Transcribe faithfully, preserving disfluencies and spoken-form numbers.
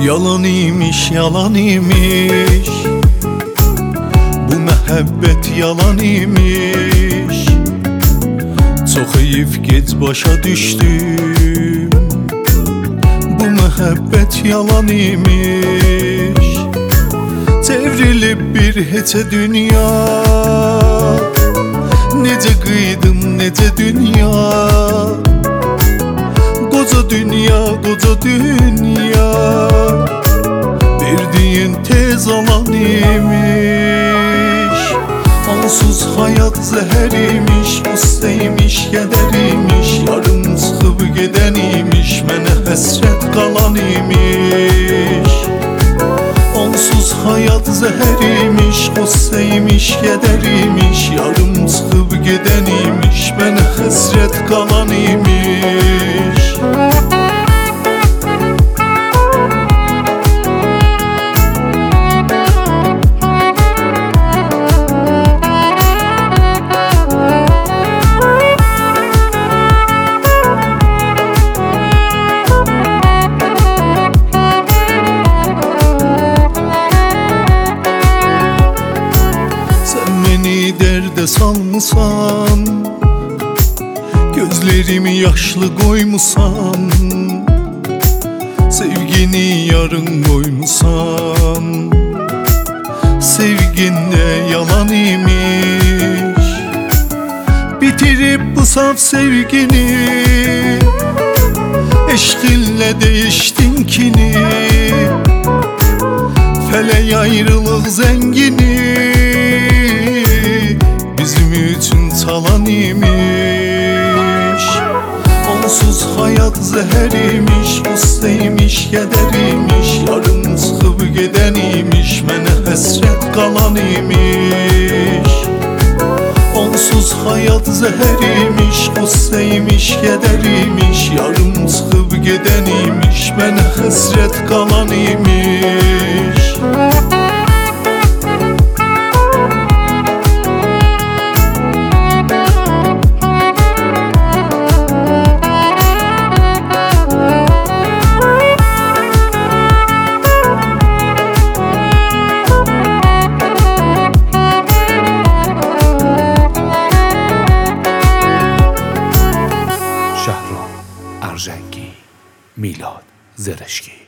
Yalan imiş, yalan imiş, bu məhəbbət yalan imiş. Çox heyif gec başa düşdüm, bu məhəbbət yalan imiş. Çevrilib bir heçə dünya, necə qıydım, necə dünya. Qoca dünya, qoca dünya, verdiyin tez alan imiş. Onsuz hayat zəhər imiş, qüssə imiş, kədər imiş. Yarım çıxıb gedən imiş, mənə həsrət qalan imiş. Onsuz hayat zəhər imiş, qüssə imiş, kədər imiş. Yarım çıxıb gedən imiş, mənə həsrət qalan imiş. Dərdə salmısan, gözlərimi yaşlı qoymusan. Sevgini yarın qoymusan, sevgində yalan imiş. Bitirib bu saf sevgini, eşqinlə değişdin kini. Fələk ayrılıq zəngini bizim üçün çalan imiş. Onsuz hayat zəhər imiş, qüssə imiş, kədər imiş. Yarım çıxıb gedən imiş, mənə həsrət qalan imiş. Onsuz hayat zəhər imiş, qüssə imiş, kədər imiş. Yarım çıxıb gedən imiş, mənə həsrət qalan imiş. شهرام ارژنگی، میلاد زرشکی.